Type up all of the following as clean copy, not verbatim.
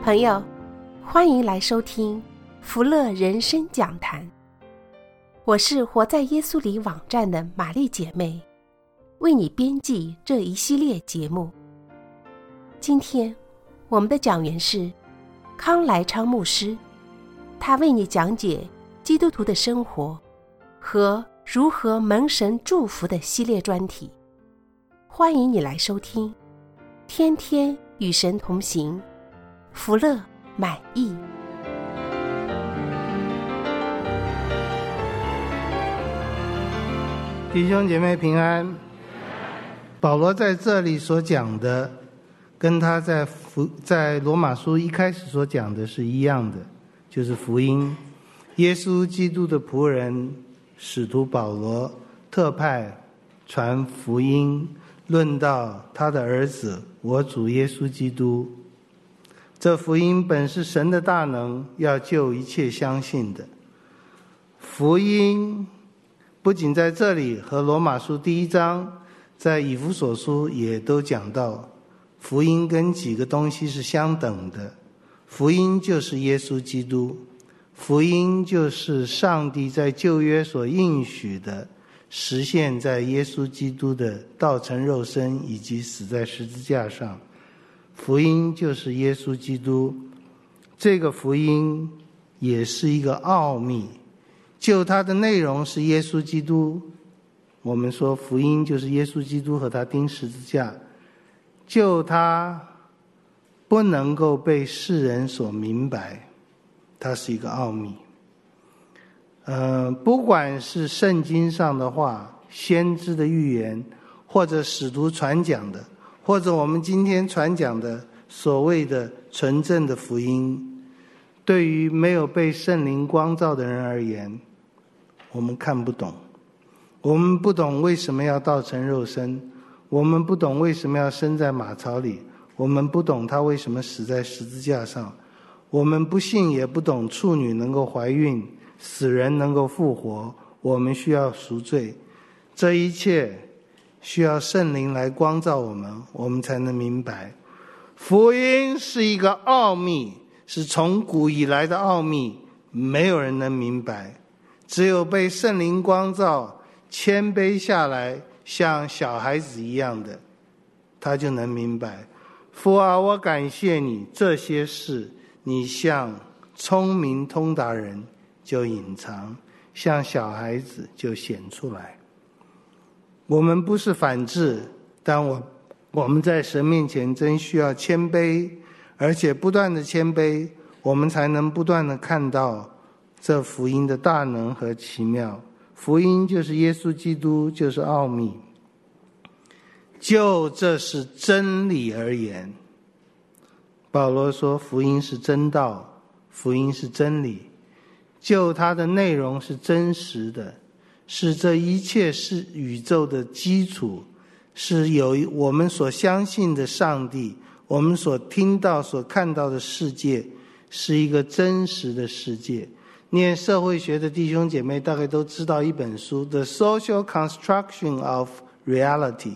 朋友，欢迎来收听福乐人生讲坛。我是活在耶稣里网站的玛丽姐妹，为你编辑这一系列节目。今天我们的讲员是康来昌牧师，他为你讲解基督徒的生活和如何蒙神祝福的系列专题。欢迎你来收听，天天与神同行，福乐满意。 弟兄姐妹平安。保罗在这里所讲的跟他在罗马书一开始所讲的是一样的，就是福音。耶稣基督的仆人使徒保罗特派传福音，论到他的儿子我主耶稣基督。这福音本是神的大能，要救一切相信的。福音不仅在这里和罗马书第1章，在以弗所书也都讲到，福音跟几个东西是相等的。福音就是耶稣基督，福音就是上帝在旧约所应许的，实现在耶稣基督的道成肉身以及死在十字架上。福音就是耶稣基督，这个福音也是一个奥秘，就它的内容是耶稣基督。我们说福音就是耶稣基督和他钉十字架，就它不能够被世人所明白，它是一个奥秘。不管是圣经上的话，先知的预言，或者使徒传讲的，或者我们今天传讲的所谓的纯正的福音，对于没有被圣灵光照的人而言，我们看不懂。我们不懂为什么要道成肉身，我们不懂为什么要生在马槽里，我们不懂他为什么死在十字架上，我们不信也不懂处女能够怀孕，死人能够复活，我们需要赎罪。这一切需要圣灵来光照我们，我们才能明白。福音是一个奥秘，是从古以来的奥秘，没有人能明白，只有被圣灵光照，谦卑下来，像小孩子一样的，他就能明白。父啊，我感谢你，这些事你像聪明通达人就隐藏，像小孩子就显出来。我们不是反智，但我们在神面前真需要谦卑，而且不断的谦卑，我们才能不断的看到这福音的大能和奇妙。福音就是耶稣基督，就是奥秘。就这是真理而言，保罗说福音是真道，福音是真理，就它的内容是真实的，是这一切是宇宙的基础，是有我们所相信的上帝，我们所听到所看到的世界是一个真实的世界。念社会学的弟兄姐妹大概都知道一本书 The Social Construction of Reality。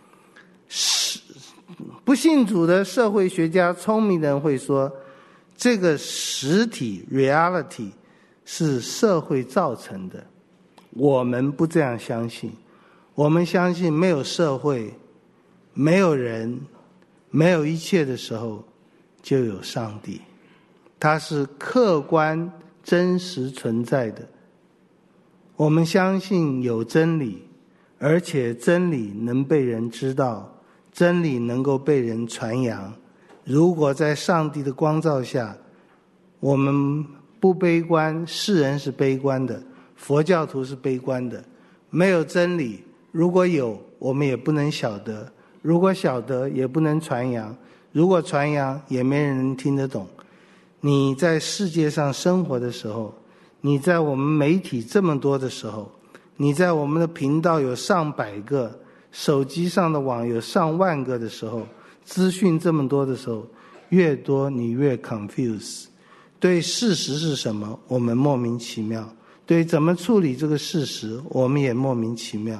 不信主的社会学家聪明的人会说，这个实体 reality 是社会造成的。我们不这样相信，我们相信没有社会，没有人，没有一切的时候就有上帝，他是客观真实存在的。我们相信有真理，而且真理能被人知道，真理能够被人传扬。如果在上帝的光照下，我们不悲观，世人是悲观的，佛教徒是悲观的。没有真理，如果有，我们也不能晓得，如果晓得也不能传扬，如果传扬也没人能听得懂。你在世界上生活的时候，你在我们媒体这么多的时候，你在我们的频道有上百个，手机上的网有上万个的时候，资讯这么多的时候，越多你越 confuse。 对事实是什么我们莫名其妙，对怎么处理这个事实我们也莫名其妙。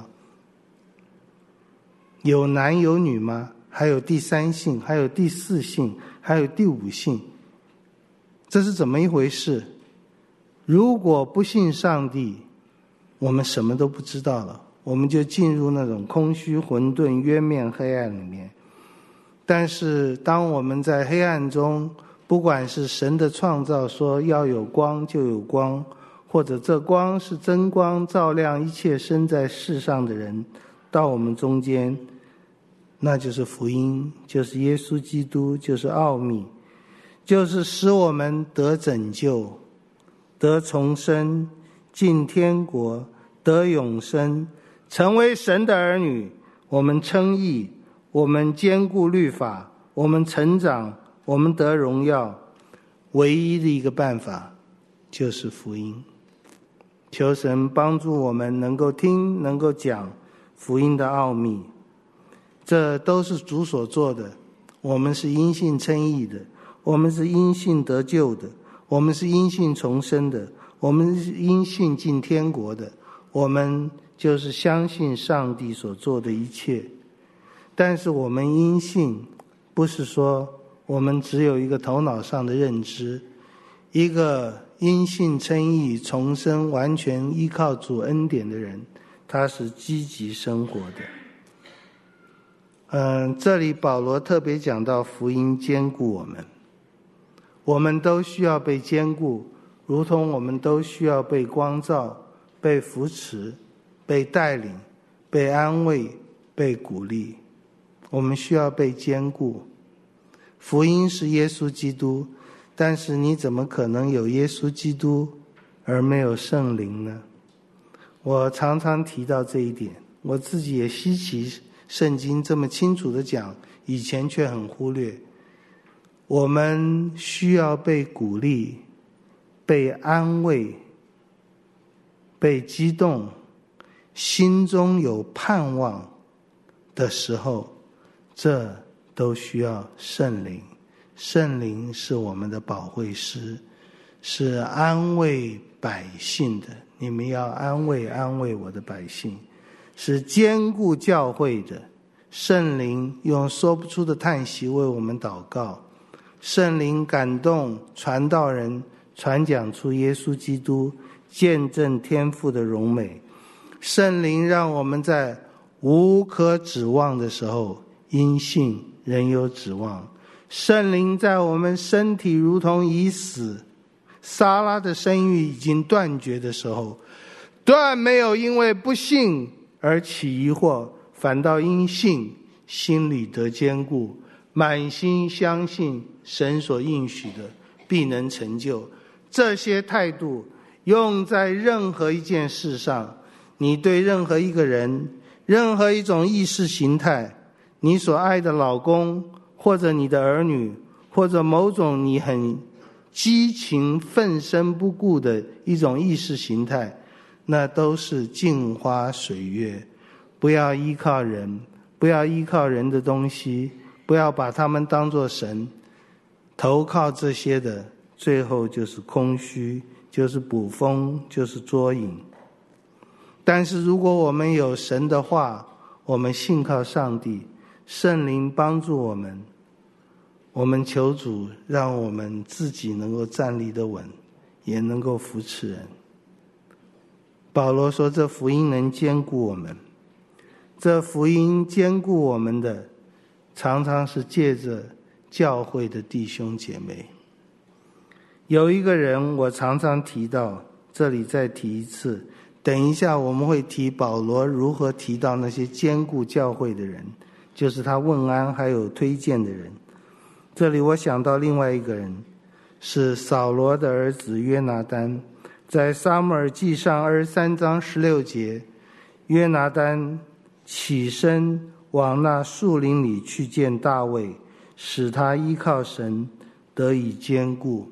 有男有女吗？还有第三性，还有第四性，还有第五性， 这是怎么一回事？如果不信上帝，我们什么都不知道了，我们就进入那种空虚、混沌、渊面、黑暗里面。但是当我们在黑暗中，不管是神的创造说要有光就有光，或者这光是真光，照亮一切生在世上的人，到我们中间，那就是福音，就是耶稣基督，就是奥秘，就是使我们得拯救，得重生，进天国，得永生，成为神的儿女。我们称义，我们坚固律法，我们成长，我们得荣耀，唯一的一个办法就是福音。求神帮助我们能够听，能够讲福音的奥秘，这都是主所做的。我们是因信称义的，我们是因信得救的，我们是因信重生的，我们是因信进天国的，我们就是相信上帝所做的一切。但是我们因信，不是说我们只有一个头脑上的认知，一个因信称义重生完全依靠主恩典的人，他是积极生活的。这里保罗特别讲到福音坚固我们，我们都需要被坚固，如同我们都需要被光照，被扶持，被带领，被安慰，被鼓励。我们需要被坚固。福音是耶稣基督，但是你怎么可能有耶稣基督而没有圣灵呢？我常常提到这一点，我自己也稀奇圣经这么清楚的讲，以前却很忽略。我们需要被鼓励，被安慰，被激动，心中有盼望的时候，这都需要圣灵。圣灵是我们的保惠师，是安慰百姓的。你们要安慰安慰我的百姓，是坚固教会的。圣灵用说不出的叹息为我们祷告，圣灵感动传道人传讲出耶稣基督，见证天父的荣美。圣灵让我们在无可指望的时候，因信仍有指望。圣灵在我们身体如同已死，撒拉的生育已经断绝的时候，断没有因为不信而起疑惑，反倒因信心里得坚固，满心相信神所应许的必能成就。这些态度用在任何一件事上，你对任何一个人，任何一种意识形态，你所爱的老公，或者你的儿女，或者某种你很激情奋身不顾的一种意识形态，那都是镜花水月。不要依靠人，不要依靠人的东西，不要把他们当作神。投靠这些的，最后就是空虚，就是捕风，就是捉影。但是如果我们有神的话，我们信靠上帝，圣灵帮助我们，我们求主让我们自己能够站立得稳，也能够扶持人。保罗说这福音能坚固我们，这福音坚固我们的常常是借着教会的弟兄姐妹。有一个人我常常提到，这里再提一次，等一下我们会提保罗如何提到那些坚固教会的人，就是他问安还有推荐的人。这里我想到另外一个人，是扫罗的儿子约拿单。在撒母耳记上23章16节，约拿单起身往那树林里去见大卫，使他依靠神得以坚固。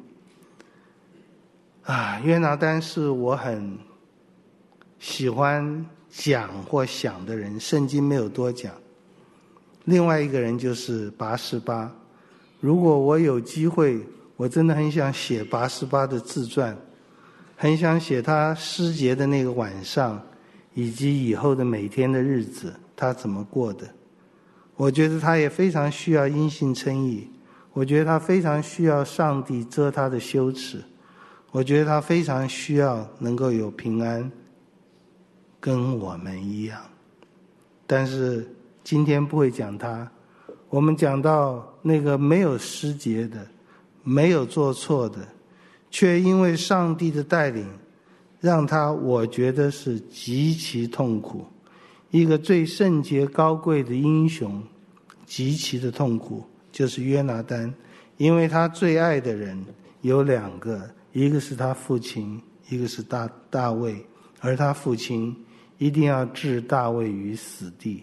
约拿单是我很喜欢讲或想的人，圣经没有多讲。另外一个人就是拔示巴。如果我有机会，我真的很想写拔示巴的自传，很想写他失节的那个晚上，以及以后的每天的日子他怎么过的。我觉得他也非常需要因信称义， 我觉得他非常需要上帝遮他的羞耻，我觉得他非常需要能够有平安，跟我们一样。但是今天不会讲他，我们讲到那个没有失节的，没有做错的，却因为上帝的带领让他，我觉得是极其痛苦，一个最圣洁高贵的英雄极其的痛苦，就是约拿单。因为他最爱的人有两个，一个是他父亲，一个是大卫，而他父亲一定要置大卫于死地。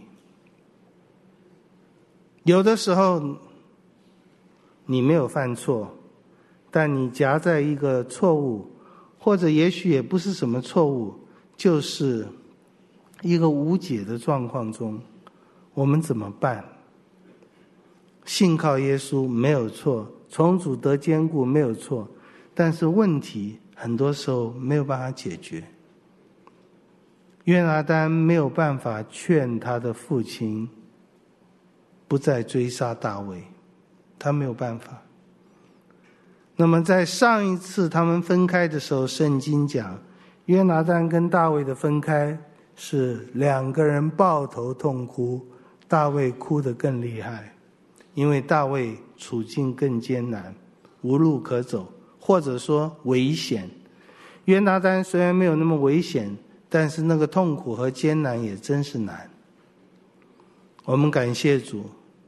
有的时候你没有犯错，但你夹在一个错误，或者也许也不是什么错误，就是一个无解的状况中，我们怎么办？信靠耶稣没有错，从主得坚固没有错，但是问题很多时候没有办法解决。约拿单没有办法劝他的父亲不再追杀大卫，他没有办法。那么在上一次他们分开的时候，圣经讲约拿单跟大卫的分开是两个人抱头痛哭，大卫哭得更厉害，因为大卫处境更艰难，无路可走，或者说危险。约拿单虽然没有那么危险，但是那个痛苦和艰难也真是难。我们感谢主，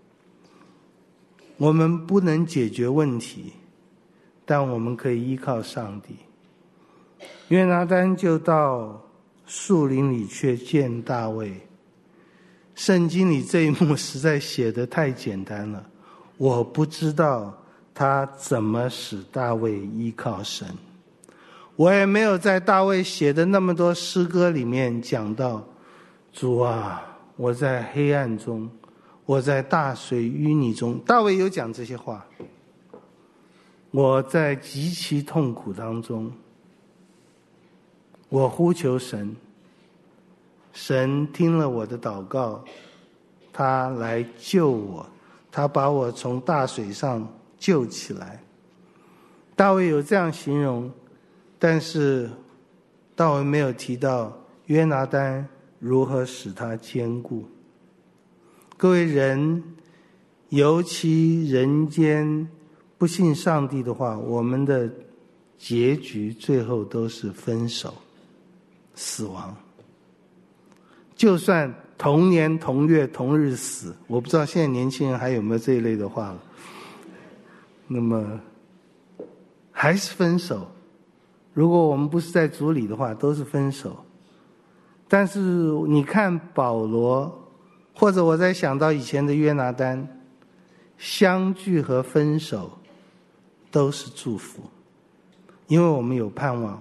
我们不能解决问题，但我们可以依靠上帝。约拿单就到树林里去见大卫。圣经里这一幕实在写得太简单了，我不知道他怎么使大卫依靠神。我也没有在大卫写的那么多诗歌里面讲到，主啊，我在黑暗中，我在大水淤泥中。大卫有讲这些话，我在极其痛苦当中，我呼求神，神听了我的祷告，他来救我，他把我从大水上救起来。大卫有这样形容，但是大卫没有提到约拿单如何使他坚固。各位人，尤其人间不信上帝的话，我们的结局最后都是分手、死亡。就算同年同月同日死，我不知道现在年轻人还有没有这一类的话了，那么还是分手。如果我们不是在主里的话，都是分手。但是你看保罗，或者我在想到以前的约拿单，相聚和分手都是祝福，因为我们有盼望。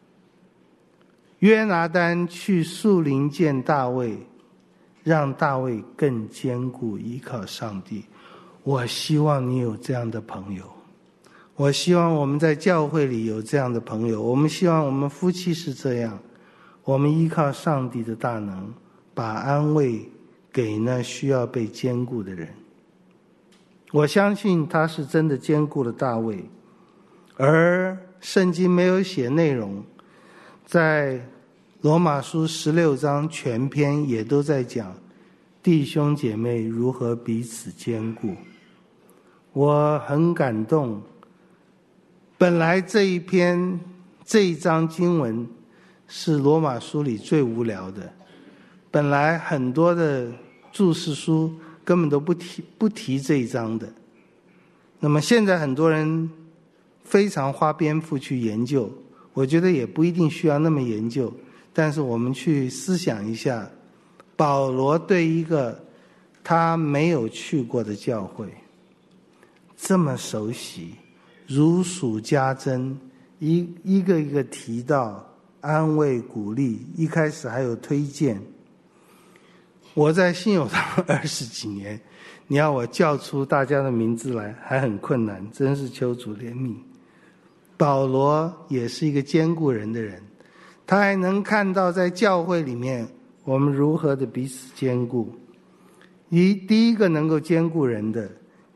约拿单去树林见大卫，让大卫更坚固，依靠上帝。我希望你有这样的朋友，我希望我们在教会里有这样的朋友，我们希望我们夫妻是这样，我们依靠上帝的大能，把安慰给那需要被坚固的人。我相信他是真的坚固了大卫，而圣经没有写内容，在罗马书16章全篇也都在讲弟兄姐妹如何彼此坚固。我很感动，本来这一章经文是罗马书里最无聊的，本来很多的注释书根本都不提这一章的。那么现在很多人非常花篇幅去研究，我觉得也不一定需要那么研究，但是我们去思想一下，保罗对一个他没有去过的教会这么熟悉，如数家珍，一个一个提到，安慰鼓励，一开始还有推荐。我在信友堂20几年，你要我叫出大家的名字来还很困难，真是求主怜悯。保罗也是一个坚固人的人，他还能看到在教会里面我们如何的彼此坚固。第一个能够坚固人的，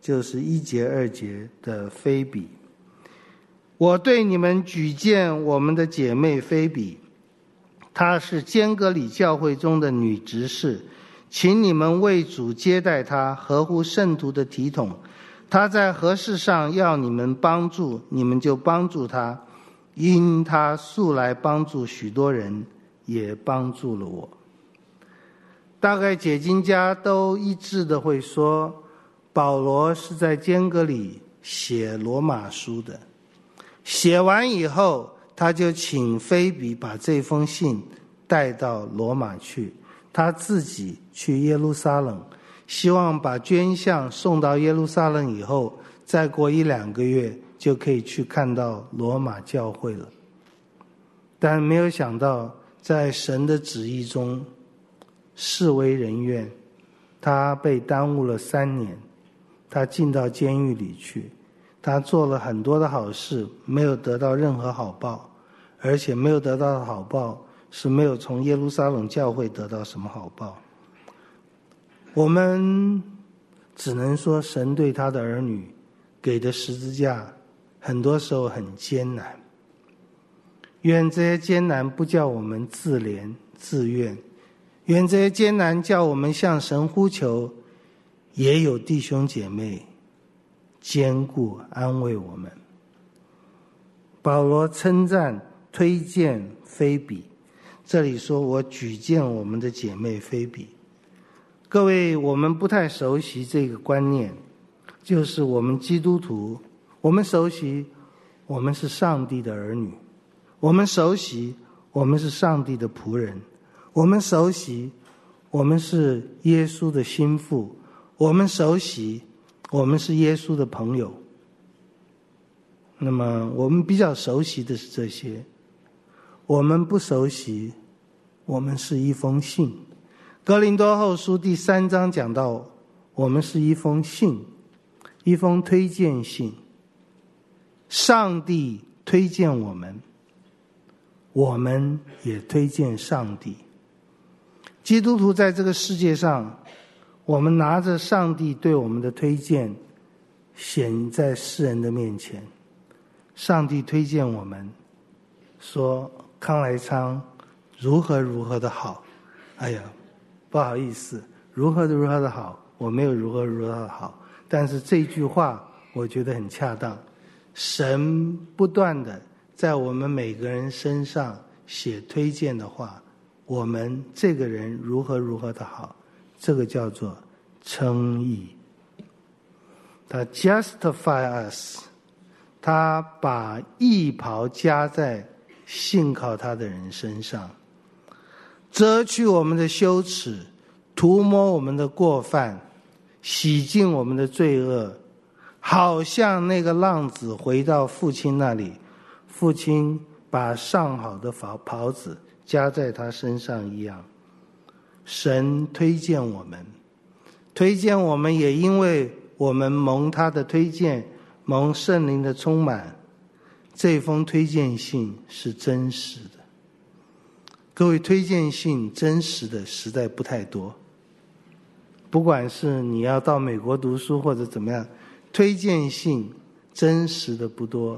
就是1节2节的菲比。我对你们举荐我们的姐妹菲比，她是坚革里教会中的女执事，请你们为主接待她，合乎圣徒的体统。她在何事上要你们帮助，你们就帮助她，因她素来帮助许多人，也帮助了我。大概解经家都一致的会说，保罗是在坚革里写罗马书的。写完以后，他就请菲比把这封信带到罗马去，他自己去耶路撒冷，希望把捐项送到耶路撒冷以后，再过1-2个月就可以去看到罗马教会了。但没有想到，在神的旨意中，事为人愿，他被耽误了3年，他进到监狱里去。他做了很多的好事，没有得到任何好报，而且没有得到的好报是没有从耶路撒冷教会得到什么好报。我们只能说神对他的儿女给的十字架很多时候很艰难，愿这些艰难不叫我们自怜自怨，愿这些艰难叫我们向神呼求，也有弟兄姐妹坚固安慰我们。保罗称赞推荐菲比，这里说我举荐我们的姐妹菲比。各位，我们不太熟悉这个观念，就是我们基督徒，我们熟悉我们是上帝的儿女，我们熟悉我们是上帝的仆人，我们熟悉我们是耶稣的心腹，我们熟悉我们是耶稣的朋友。那么我们比较熟悉的是这些，我们不熟悉我们是一封信。哥林多后书第3章讲到，我们是一封信，一封推荐信。上帝推荐我们，我们也推荐上帝。基督徒在这个世界上，我们拿着上帝对我们的推荐显在世人的面前。上帝推荐我们说康来昌如何如何的好，哎呀不好意思，如何如何的好，我没有如何如何的好，但是这句话我觉得很恰当。神不断的在我们每个人身上写推荐的话，我们这个人如何如何的好，这个叫做称义。他 justify us， 他把义袍加在信靠他的人身上，遮去我们的羞耻，涂抹我们的过犯，洗净我们的罪恶，好像那个浪子回到父亲那里，父亲把上好的袍子加在他身上一样。神推荐我们，推荐我们也因为我们蒙他的推荐，蒙圣灵的充满，这封推荐信是真实的。各位，推荐信真实的实在不太多，不管是你要到美国读书或者怎么样，推荐信真实的不多。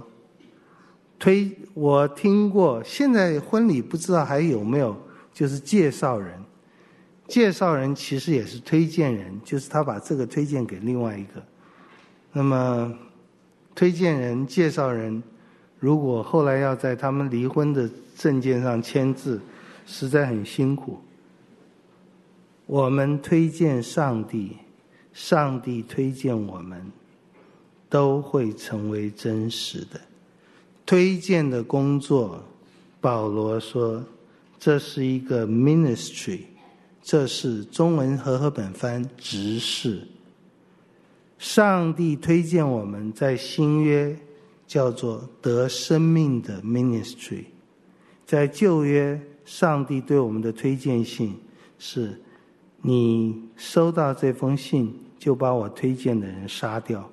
我听过，现在婚礼不知道还有没有，就是介绍人。介绍人其实也是推荐人，就是他把这个推荐给另外一个。那么推荐人、介绍人，如果后来要在他们离婚的证件上签字，实在很辛苦。我们推荐上帝，上帝推荐我们，都会成为真实的。推荐的工作，保罗说这是一个 ministry， 这是中文和合本翻执事。上帝推荐我们，在新约叫做得生命的 ministry， 在旧约上帝对我们的推荐信是你收到这封信就把我推荐的人杀掉。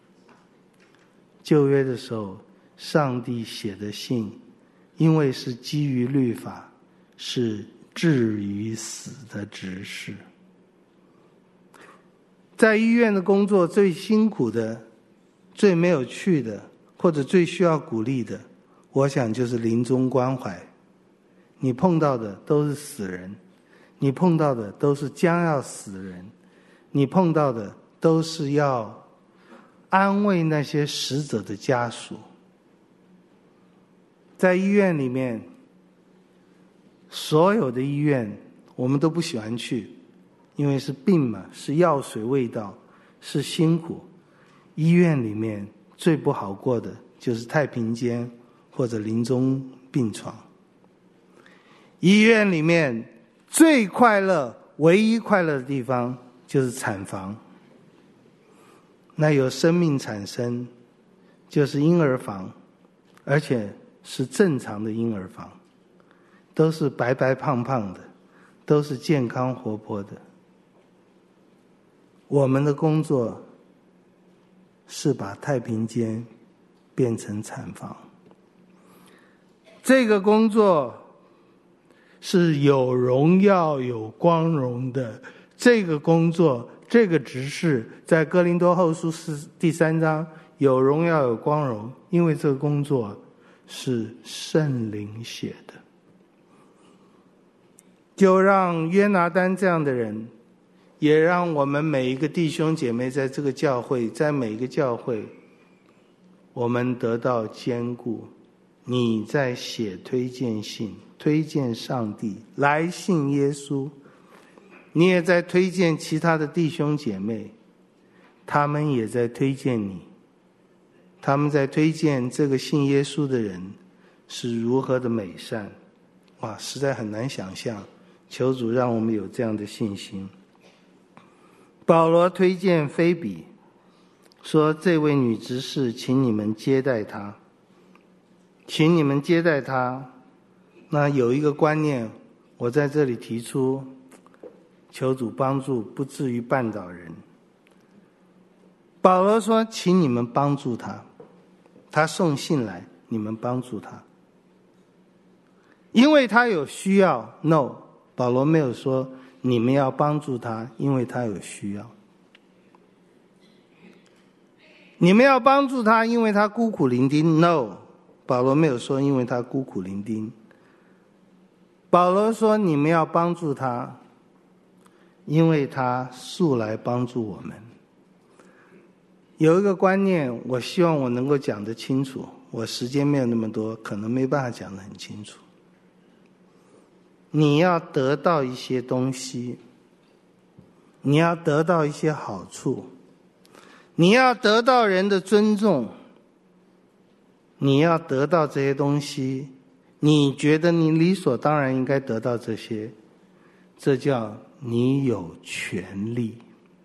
旧约的时候上帝写的信因为是基于律法，是至于死的执事。 在医院的工作最辛苦的、最没有趣的，或者最需要鼓励的，我想就是临终关怀。你碰到的都是死人，你碰到的都是将要死的人，你碰到的都是要安慰那些死者的家属。在医院里面，所有的医院我们都不喜欢去，因为是病嘛，是药水味道，是辛苦。医院里面最不好过的就是太平间或者临终病床。医院里面最快乐、唯一快乐的地方就是产房，那有生命产生，就是婴儿房，而且是正常的婴儿房，都是白白胖胖的，都是健康活泼的。我们的工作是把太平间变成产房，这个工作是有荣耀有光荣的。这个工作，这个职事，在哥林多后书第3章有荣耀有光荣，因为这个工作是圣灵写的。就让约拿单这样的人，也让我们每一个弟兄姐妹在这个教会，在每一个教会，我们得到坚固。你在写推荐信，推荐上帝来信耶稣，你也在推荐其他的弟兄姐妹，他们也在推荐你，他们在推荐这个信耶稣的人是如何的美善。哇，实在很难想象，求主让我们有这样的信心。保罗推荐菲比，说这位女执事请你们接待她，请你们接待她。那有一个观念我在这里提出，求主帮助，不至于绊倒人。保罗说请你们帮助他，他送信来，你们帮助他，因为他有需要。 No， 保罗没有说你们要帮助他，因为他有需要。你们要帮助他，因为他孤苦伶仃。 No， 保罗没有说因为他孤苦伶仃。保罗说你们要帮助他，因为他素来帮助我们。有一个观念，我希望我能够讲得清楚，我时间没有那么多，可能没办法讲得很清楚。你要得到一些东西，你要得到一些好处，你要得到人的尊重，你要得到这些东西，你觉得你理所当然应该得到这些，这叫你有权利。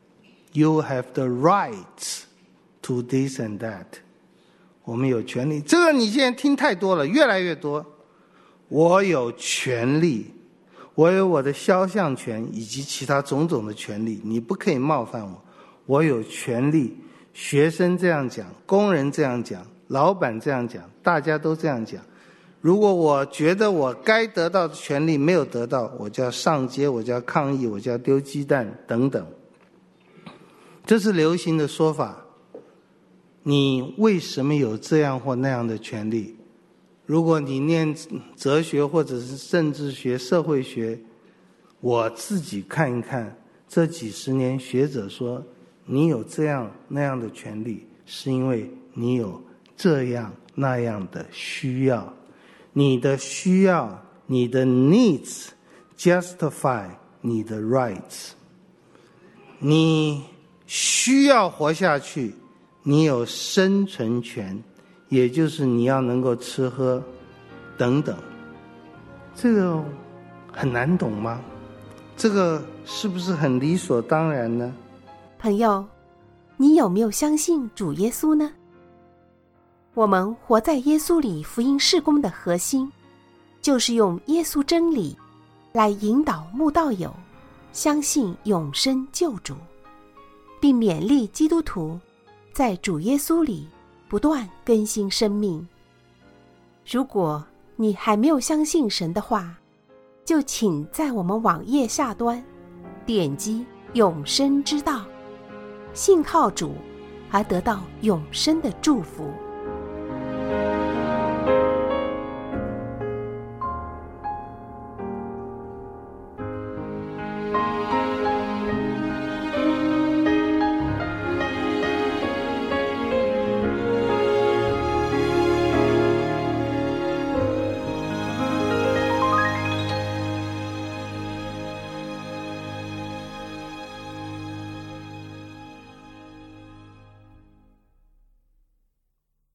You have the right to this and that。 我们有权利，这个你现在听太多了，越来越多。我有权利，我有我的肖像权以及其他种种的权利，你不可以冒犯我。我有权利，学生这样讲，工人这样讲，老板这样讲，大家都这样讲。如果我觉得我该得到的权利没有得到，我就要上街，我就要抗议，我就要丢鸡蛋等等。这是流行的说法。你为什么有这样或那样的权利？如果你念哲学或者是政治学、社会学，我自己看一看，这几十年学者说你有这样那样的权利，是因为你有这样那样的需要。你的需要，你的 needs justify 你的 rights。 你需要活下去，你有生存权，也就是你要能够吃喝等等。这个很难懂吗？这个是不是很理所当然呢？ 朋友，你有没有相信主耶稣呢？我们活在耶稣里福音事工的核心，就是用耶稣真理来引导慕道友相信永生救主，并勉励基督徒在主耶稣里不断更新生命。如果你还没有相信神的话，就请在我们网页下端点击永生之道， 信靠主而得到永生的祝福。